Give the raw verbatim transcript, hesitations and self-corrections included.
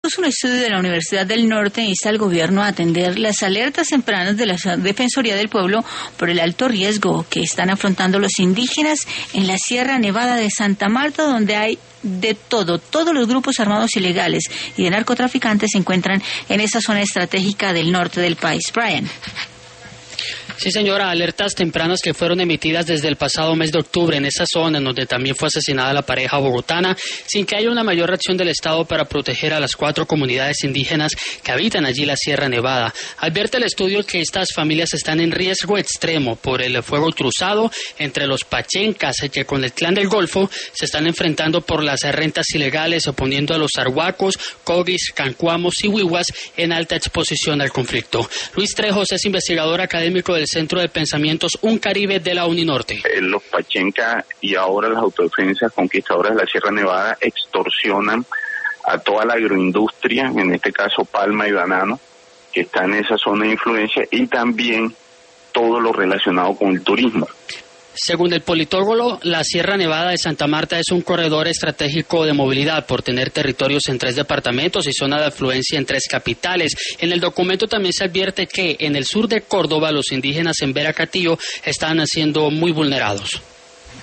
un estudio de la Universidad del Norte insta al gobierno a atender las alertas tempranas de la Defensoría del Pueblo por el alto riesgo que están afrontando los indígenas en la Sierra Nevada de Santa Marta, donde hay de todo. Todos los grupos armados ilegales y de narcotraficantes se encuentran en esa zona estratégica del norte del país. Brian. Sí, señora, alertas tempranas que fueron emitidas desde el pasado mes de octubre en esa zona en donde también fue asesinada la pareja bogotana, sin que haya una mayor reacción del Estado para proteger a las cuatro comunidades indígenas que habitan allí la Sierra Nevada. Advierte el estudio que estas familias están en riesgo extremo por el fuego cruzado entre los pachencas que con el Clan del Golfo se están enfrentando por las rentas ilegales, oponiendo a los arhuacos, cogis, cancuamos y huihuas en alta exposición al conflicto. Luis Trejos es investigador académico del Centro de Pensamientos Un Caribe de la Uninorte. Los pachencas y ahora las autodefensas conquistadoras de la Sierra Nevada extorsionan a toda la agroindustria, en este caso palma y banano, que está en esa zona de influencia, y también todo lo relacionado con el turismo. Según el politólogo, la Sierra Nevada de Santa Marta es un corredor estratégico de movilidad por tener territorios en tres departamentos y zona de afluencia en tres capitales. En el documento también se advierte que en el sur de Córdoba los indígenas en Veracatío están siendo muy vulnerados.